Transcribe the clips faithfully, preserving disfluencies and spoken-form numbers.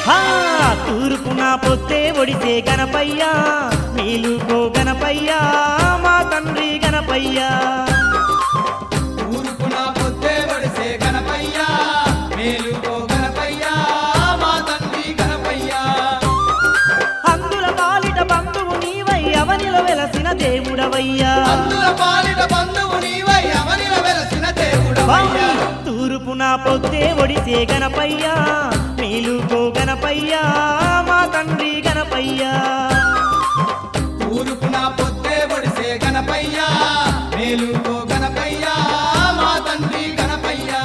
తూర్పున పొత్తే ఒడిసే గణపయ్యా మేలుకో గణపయ్యా మా తండ్రి గణపయ్యా తూర్పున పొత్తే ఒడిసే గణపయ్యా మేలుకో గణపయ్యా మా తండ్రి గణపయ్యా అందుల పాలిట బంధువు నీవై అవనిలో వెలసిన దేవుడవయ్యా అందుల పాలిట బంధువు నీవై అవనిలో వెలసిన దేవుడవయ్యా తూర్పున పొత్తే ఒడిసే గణపయ్యా మేలుకో గణపయ్యా మా తండ్రి గణపయ్యా తూర్పున పొత్తే ఒడిసే గణపయ్యా మేలుకో గణపయ్యా మా తండ్రి గణపయ్యా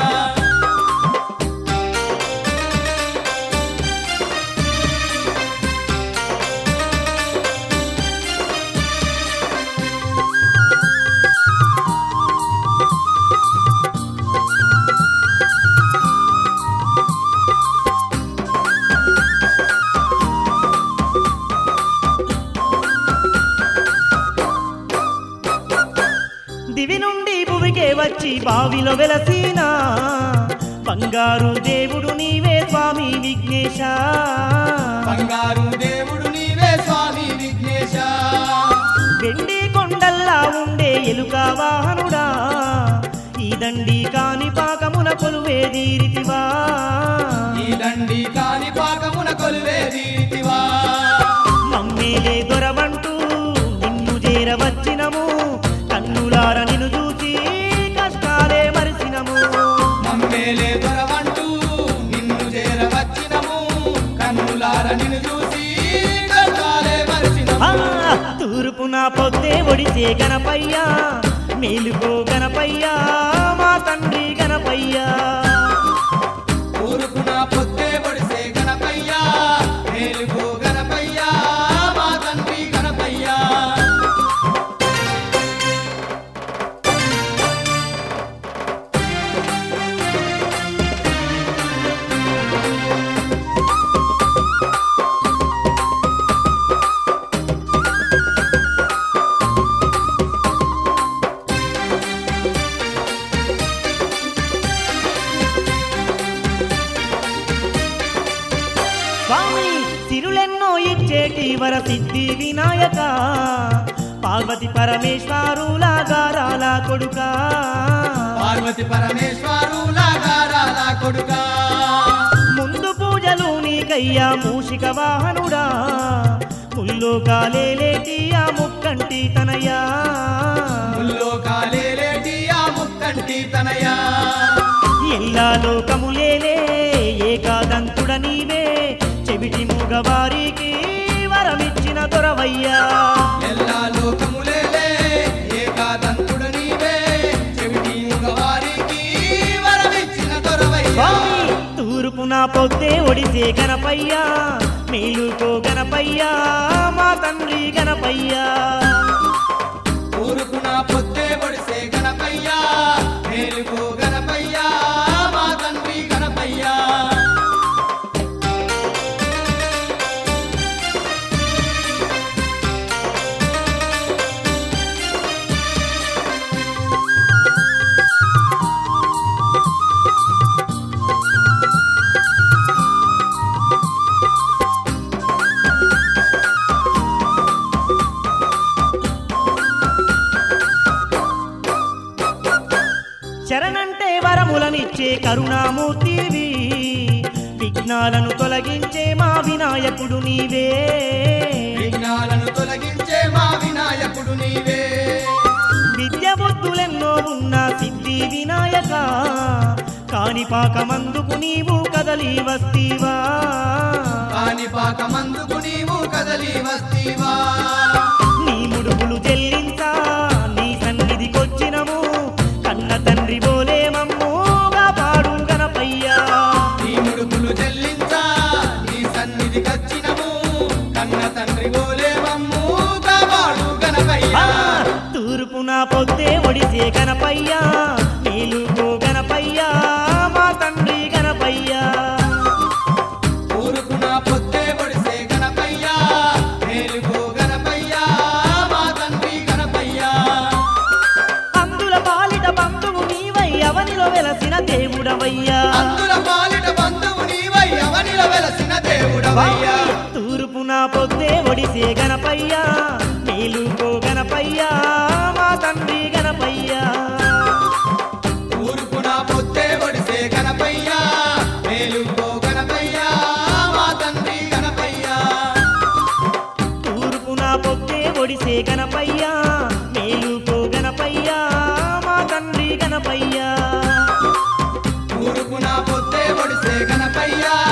దివి నుండి భువికే వచ్చి బావిలో వెలసీనా బంగారు దేవుడు నీవే స్వామి విఘ్నేశ బంగారు దేవుడు నీవే స్వామి విఘ్నేశ వెండి కొండల్లా ఉండే ఎలుక వాహనుడా ఈ దండి కాని పాకమున కొలువే దీరితివా ఈ దండి కాని పాకమున కొలువే దీరితివా మమ్మేలే దొరవంటూ నిన్ను చేరవచ్చినము కన్నులార నిన్ను చూసి కష్టాలే మరిసినము మమ్మేలే దొరవంటూ నిన్ను చేరవచ్చినము కన్నులార నిన్ను చూసి కష్టాలే మరిసినము తూర్పున పొద్దే ఒడిసే గణపయ్యా మేలుకో గణపయ్యా మా తండ్రి గణపయ్యా తూర్పున పొత్తే ఒడిసే గణపయ్యా మేలుకో గణపయ్యా మా తండ్రి గణపయ్యా స్వామి సిరులెన్నో ఇచ్చేటి వర సిద్ధి వినాయక పార్వతి పరమేశ్వరుల గారాల కొడుక పార్వతి పరమేశ్వరుల గారాల కొడుకా ముందు పూజలు నీకయ్యా మూషిక వాహనుడా ముల్లోకాలేటి ఆ ముక్కంటి తనయా ముల్లోకాలేటి ఆ ముక్కంటి తనయా ఎల్లా లోకములేలే ఏకాదంతుడ నీవే చెవిటి మూగవారికి వరమిచ్చిన దొరవయ్యా ఎల్లా లోకములేలే ఏకాదంతుడు నీవే చెవిటి మగవారికి వరమిచ్చిన దొరవయ్యా స్వామి తూర్పున పొద్దే ఒడిసే గణపయ్యా మేలుకో గణపయ్యా మా తండ్రి గణపయ్యా తూర్పున పొత్తే ఒడిసే గణపయ్యా మేలుకో గణపయ్యా మా తండ్రి గణపయ్యా శరణంటే వరములనిచ్చే కరుణామూర్తివి విఘ్నాలను తొలగించే మా వినాయకుడు నీవే విఘ్నాలను తొలగించే మా వినాయకుడు నీవే విద్య బుద్ధులెన్నో ఉన్న సిద్ధి వినాయక కాణిపాకమందుకు నీవు కదలి వస్తీవా కాణిపాకమందుకు నీవు కదలి వస్తీవా నీ ముడుపులు చెల్లించా నీ సన్నిధికొచ్చినము కన్న తండ్రి బోలే మమ్మూగా పాడు గణపయ్యా నీ ముడుపులు చెల్లించా నీ సన్నిధి కచ్చినము కన్న తండ్రి గోలే మమ్ము కాపాడు గణపయ్యా తూర్పున పొద్దే ఒడిసే గణపయ్యా మేలుకో గణపయ్యా మా తండ్రి గణపయ్యా తూర్పున పొత్తే ఒడిసే గణపయ్యా మేలుకో గణపయ్యా మా తండ్రి గణపయ్యా అందుల పాలిట బంధువు నీవై అవనిలో వెలసిన దేవుడవయ్యా అందుల పాలిట బంధువు నీవై అవనిల వెలసిన దేవుడు ఒడిసే గణపయ్యా మేలుకో గణపయ్యా మా తండ్రి గణపయ్యా ఊరుకున పొద్దే ఒడిసే గణపయ్యా